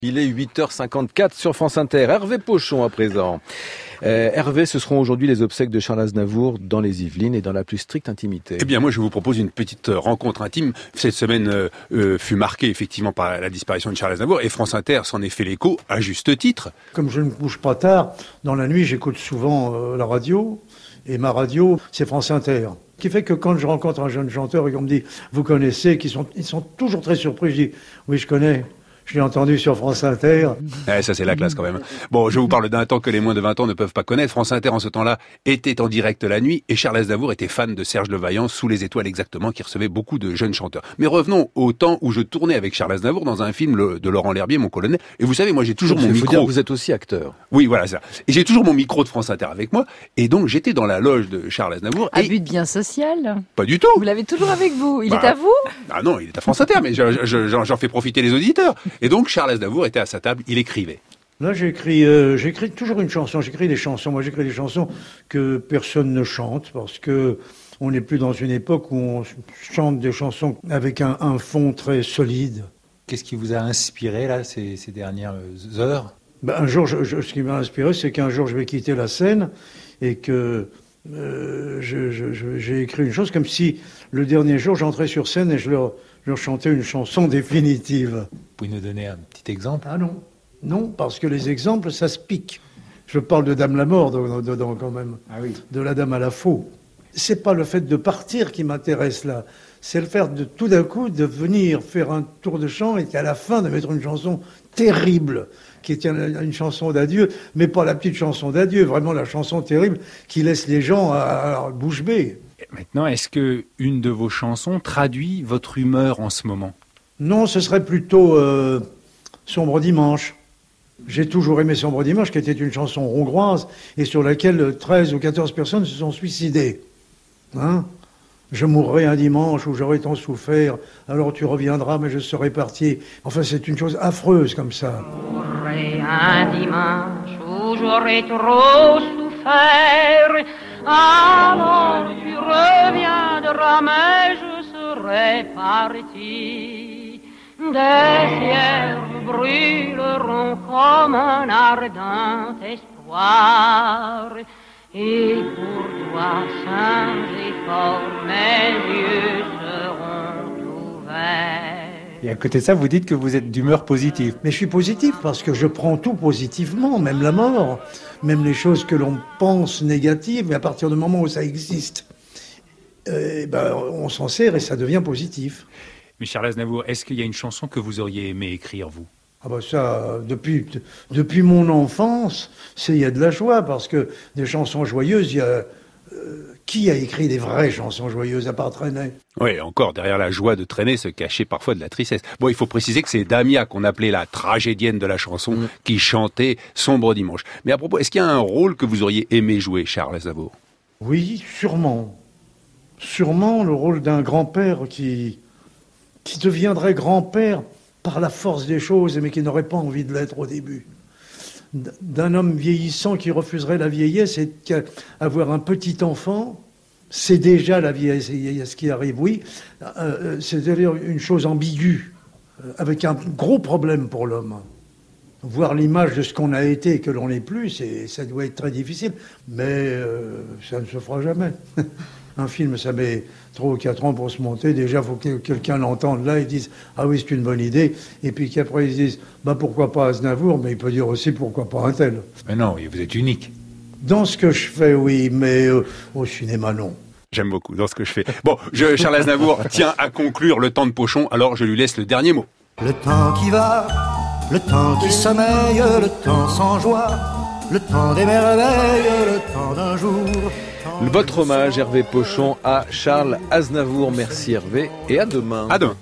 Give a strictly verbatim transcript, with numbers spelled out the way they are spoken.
Il est huit heures cinquante-quatre sur France Inter. Hervé Pochon à présent. Euh, Hervé, ce seront aujourd'hui les obsèques de Charles Aznavour dans les Yvelines et dans la plus stricte intimité. Eh bien, moi, je vous propose une petite rencontre intime. Cette semaine euh, euh, fut marquée effectivement par la disparition de Charles Aznavour et France Inter s'en est fait l'écho à juste titre. Comme je ne me couche pas tard, dans la nuit, j'écoute souvent euh, la radio et ma radio, c'est France Inter. Ce qui fait que quand je rencontre un jeune chanteur et qu'on me dit « Vous connaissez ?» qu'ils sont, ils sont toujours très surpris. Je dis « Oui, je connais. » Je l'ai entendu sur France Inter. Eh, ça, c'est la classe quand même. Bon, je vous parle d'un temps que les moins de vingt ans ne peuvent pas connaître. France Inter, en ce temps-là, était en direct la nuit et Charles Aznavour était fan de Serge Levaillant, Sous les étoiles exactement, qui recevait beaucoup de jeunes chanteurs. Mais revenons au temps où je tournais avec Charles Aznavour dans un film de Laurent L'Herbier, Mon colonel. Et vous savez, moi, j'ai toujours donc, mon faut micro. Dire que vous êtes aussi acteur. Oui, voilà ça. Et j'ai toujours mon micro de France Inter avec moi. Et donc, j'étais dans la loge de Charles Aznavour. À et... but bien social. Pas du tout. Vous l'avez toujours avec vous. Il bah, est à vous? Ah non, il est à France Inter, mais je, je, j'en, j'en fais profiter les auditeurs. Et donc, Charles Aznavour était à sa table, il écrivait. Là, j'écris, euh, j'écris toujours une chanson. J'écris des chansons. Moi, j'écris des chansons que personne ne chante parce que on n'est plus dans une époque où on chante des chansons avec un, un fond très solide. Qu'est-ce qui vous a inspiré là ces, ces dernières heures? Ben, un jour, je, je, ce qui m'a inspiré, c'est qu'un jour, je vais quitter la scène et que euh, je, je, je, j'ai écrit une chose comme si le dernier jour, j'entrais sur scène et je leur, je leur chantais une chanson définitive. Vous pouvez nous donner un petit exemple? Ah non, non, parce que les exemples, ça se pique. Je parle de Dame la mort dedans quand même, ah oui. De la Dame à la faux. C'est pas le fait de partir qui m'intéresse là, c'est le fait de tout d'un coup de venir faire un tour de chant et qu'à la fin de mettre une chanson terrible, qui est une, une chanson d'adieu, mais pas la petite chanson d'adieu, vraiment la chanson terrible qui laisse les gens à, à bouche bée. Maintenant, est-ce que une de vos chansons traduit votre humeur en ce moment? Non, ce serait plutôt euh, Sombre Dimanche. J'ai toujours aimé Sombre Dimanche, qui était une chanson hongroise et sur laquelle treize ou quatorze personnes se sont suicidées. Hein? Je mourrai un dimanche où j'aurai tant souffert, alors tu reviendras, mais je serai parti. Enfin, c'est une chose affreuse comme ça. Je mourrai un dimanche où j'aurai trop souffert, alors tu reviendras, mais je serai parti. Des cierges brûleront comme un ardent espoir, et pour toi, saint et fort, mes yeux seront ouverts. Et à côté de ça, vous dites que vous êtes d'humeur positive. Mais je suis positif parce que je prends tout positivement, même la mort, même les choses que l'on pense négatives, mais à partir du moment où ça existe, euh, ben, on s'en sert et ça devient positif. Mais Charles Aznavour, est-ce qu'il y a une chanson que vous auriez aimé écrire, vous? Ah bah ça, depuis, depuis mon enfance, c'est, il y a de la joie, parce que des chansons joyeuses, il y a... Euh, qui a écrit des vraies chansons joyeuses à part Trenet? Oui, encore, derrière la joie de Trenet se cachait parfois de la tristesse. Bon, il faut préciser que c'est Damia, qu'on appelait la tragédienne de la chanson, mmh. qui chantait Sombre Dimanche. Mais à propos, est-ce qu'il y a un rôle que vous auriez aimé jouer, Charles Aznavour? Oui, sûrement. Sûrement le rôle d'un grand-père qui... qui deviendrait grand-père par la force des choses, mais qui n'aurait pas envie de l'être au début. D'un homme vieillissant qui refuserait la vieillesse et qu'avoir un petit enfant, c'est déjà la vieillesse qui arrive, oui. C'est-à-dire une chose ambiguë, avec un gros problème pour l'homme. Voir l'image de ce qu'on a été et que l'on n'est plus, c'est, ça doit être très difficile, mais euh, ça ne se fera jamais. Un film, ça met trois ou quatre ans pour se monter. Déjà, il faut que quelqu'un l'entende là et dise « Ah oui, c'est une bonne idée ». Et puis qu'après, ils disent bah, « Pourquoi pas Aznavour ?» Mais il peut dire aussi « Pourquoi pas un tel ?» Mais non, vous êtes unique. Dans ce que je fais, oui, mais euh, au cinéma, non. J'aime beaucoup dans ce que je fais. Bon, je, Charles Aznavour tient à conclure le temps de Pochon, alors je lui laisse le dernier mot. Le temps qui va, le temps qui sommeille, le temps sans joie, le temps des merveilles, le temps d'un jour... Votre hommage, Hervé Pochon, à Charles Aznavour. Merci Hervé et à demain. À demain.